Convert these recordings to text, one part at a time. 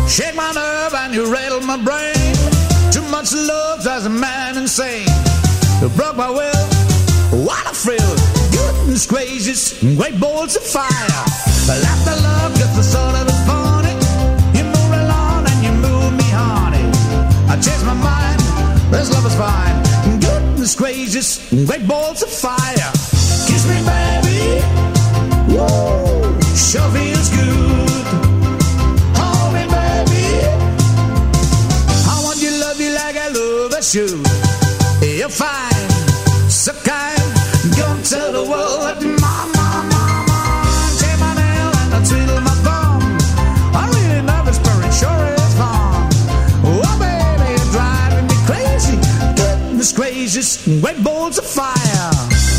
Shake my nerve and you rattle my brain. Too much love drives a man insane. You broke my will, what a thrill. Goodness gracious, great balls of fire. Laughter love gets the sort of it funny. You move along and you move me honey. I changed my mind, this love is fine. Goodness gracious, great balls of fire. Kiss me baby, woo, sure feels good. Hold me baby, I want you, love you like I love a shoe. You're fine, so kind. Don't tell the world that mama, take my nail and I twiddle my thumb. I'm really nervous, but it sure is fun. Oh baby, you're driving me crazy. Goodness gracious, great balls of fire.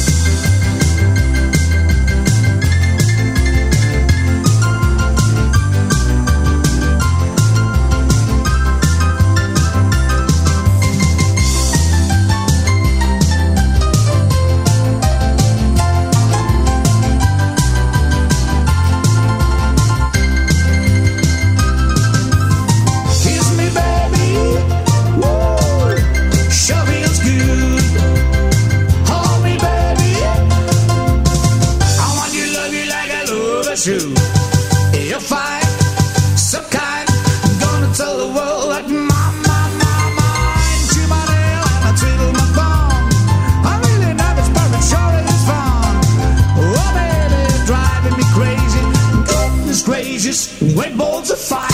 You're fine, so kind. I'm gonna tell the world that mama, chew my nail and I twiddle my thumb. I'm really nervous, but it sure is fun. Oh baby, you're driving me crazy. Goodness gracious, great balls of fire.